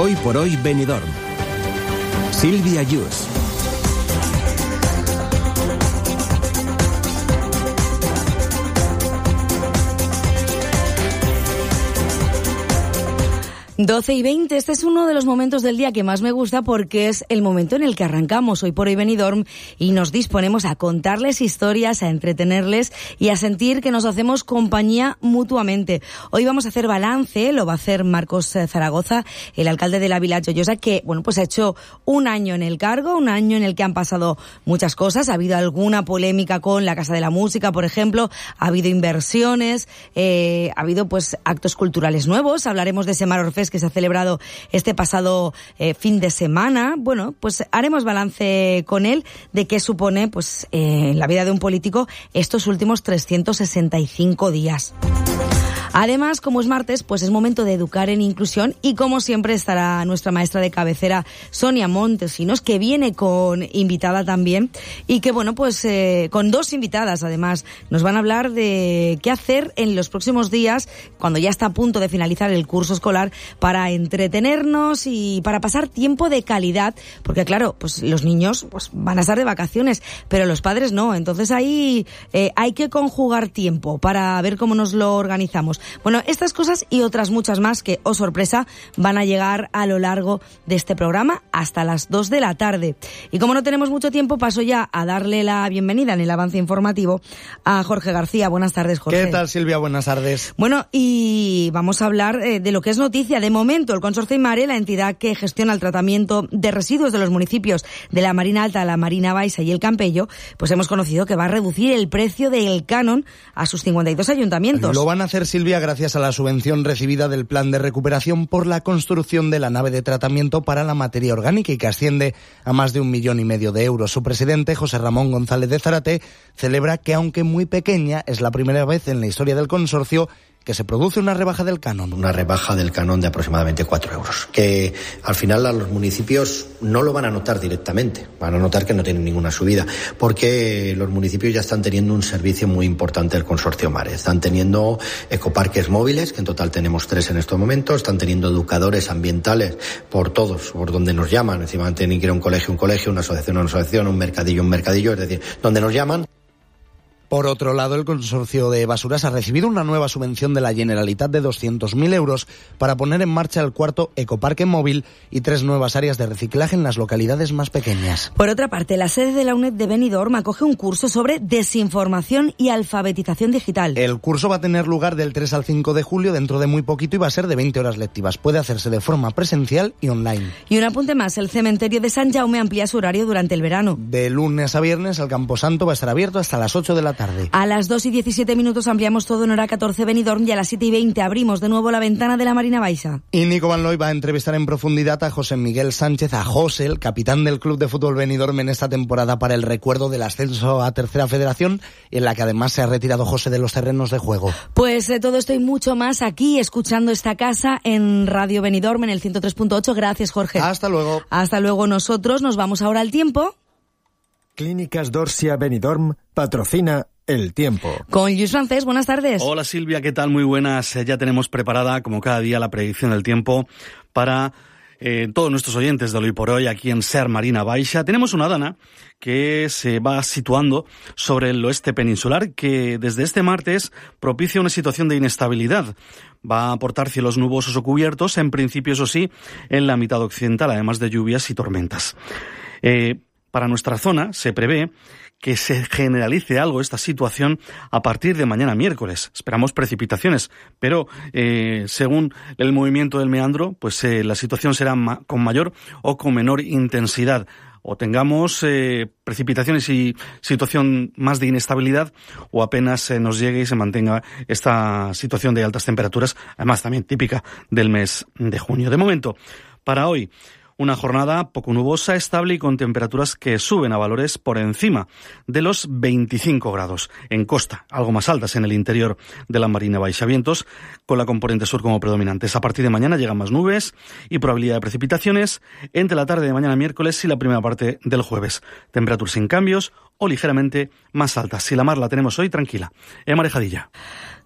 Hoy por hoy Benidorm. Silvia Yus. Doce y 20, este es uno de los momentos del día que más me gusta porque es el momento en el que arrancamos Hoy por hoy Benidorm y nos disponemos a contarles historias, a entretenerles y a sentir que nos hacemos compañía mutuamente. Hoy vamos a hacer balance, lo va a hacer Marcos Zaragoza, el alcalde de la Vila Joiosa, que pues ha hecho un año en el cargo, un año en el que han pasado muchas cosas. Ha habido alguna polémica con la Casa de la Música, por ejemplo, ha habido inversiones, ha habido actos culturales nuevos. Hablaremos de ese Mar Orfés que se ha celebrado este pasado fin de semana. Haremos balance con él de qué supone en la vida de un político estos últimos 365 días. Además, como es martes, es momento de educar en inclusión y como siempre estará nuestra maestra de cabecera, Sonia Montesinos, que viene con invitada también y que con dos invitadas además nos van a hablar de qué hacer en los próximos días cuando ya está a punto de finalizar el curso escolar para entretenernos y para pasar tiempo de calidad, porque claro, los niños van a estar de vacaciones, pero los padres no, entonces ahí hay que conjugar tiempo para ver cómo nos lo organizamos. Estas cosas y otras muchas más que, oh sorpresa, van a llegar a lo largo de este programa hasta las 2 de la tarde. Y como no tenemos mucho tiempo, paso ya a darle la bienvenida en el avance informativo a Jorge García. Buenas tardes, Jorge. ¿Qué tal, Silvia? Buenas tardes. Y vamos a hablar de lo que es noticia. De momento, el Consorcio Imare, la entidad que gestiona el tratamiento de residuos de los municipios de la Marina Alta, la Marina Baixa y el Campello, hemos conocido que va a reducir el precio del canon a sus 52 ayuntamientos. Lo van a hacer, Silvia, gracias a la subvención recibida del Plan de Recuperación por la construcción de la nave de tratamiento para la materia orgánica y que asciende a más de 1,5 millones de euros. Su presidente, José Ramón González de Zárate, celebra que, aunque muy pequeña, es la primera vez en la historia del consorcio que se produce una rebaja del canon. Una rebaja del canon de aproximadamente 4 euros, que al final a los municipios no lo van a notar directamente, van a notar que no tienen ninguna subida, porque los municipios ya están teniendo un servicio muy importante del Consorcio Mare. Están teniendo ecoparques móviles, que en total tenemos 3 en estos momentos, están teniendo educadores ambientales por todos, por donde nos llaman, encima tienen que ir a un colegio, una asociación, un mercadillo, es decir, donde nos llaman. Por otro lado, el Consorcio de Basuras ha recibido una nueva subvención de la Generalitat de 200.000 euros para poner en marcha el cuarto ecoparque móvil y 3 nuevas áreas de reciclaje en las localidades más pequeñas. Por otra parte, la sede de la UNED de Benidorm acoge un curso sobre desinformación y alfabetización digital. El curso va a tener lugar del 3 al 5 de julio, dentro de muy poquito, y va a ser de 20 horas lectivas. Puede hacerse de forma presencial y online. Y un apunte más, el cementerio de Sant Jaume amplía su horario durante el verano. De lunes a viernes, el Camposanto va a estar abierto hasta las 8 de la tarde. A las 2:17 ampliamos todo en hora 14 Benidorm y a las 7:20 abrimos de nuevo la ventana de la Marina Baixa. Y Nico Van Looy va a entrevistar en profundidad a José Miguel Sánchez, a José, el capitán del Club de Fútbol Benidorm en esta temporada para el recuerdo del ascenso a Tercera Federación, en la que además se ha retirado José de los terrenos de juego. Todo esto y mucho más aquí, escuchando esta casa en Radio Benidorm en el 103.8. Gracias, Jorge. Hasta luego. Hasta luego. Nosotros nos vamos ahora al tiempo. Clínicas Dorsia Benidorm patrocina El Tiempo. Con Luis Francés, buenas tardes. Hola Silvia, ¿qué tal? Muy buenas. Ya tenemos preparada, como cada día, la predicción del tiempo para todos nuestros oyentes de Hoy por Hoy aquí en Ser Marina Baixa. Tenemos una dana que se va situando sobre el oeste peninsular, que desde este martes propicia una situación de inestabilidad. Va a aportar cielos nubosos o cubiertos, en principio, eso sí, en la mitad occidental, además de lluvias y tormentas. Para nuestra zona se prevé que se generalice algo esta situación a partir de mañana miércoles. Esperamos precipitaciones, pero según el movimiento del meandro, la situación será con mayor o con menor intensidad. O tengamos precipitaciones y situación más de inestabilidad, o apenas nos llegue y se mantenga esta situación de altas temperaturas, además también típica del mes de junio. De momento, para hoy, una jornada poco nubosa, estable y con temperaturas que suben a valores por encima de los 25 grados. En costa, algo más altas en el interior de la Marina Baixa. Vientos con la componente sur como predominantes. A partir de mañana llegan más nubes y probabilidad de precipitaciones entre la tarde de mañana miércoles y la primera parte del jueves. Temperaturas sin cambios o ligeramente más altas. Si la mar la tenemos hoy tranquila. Marejadilla.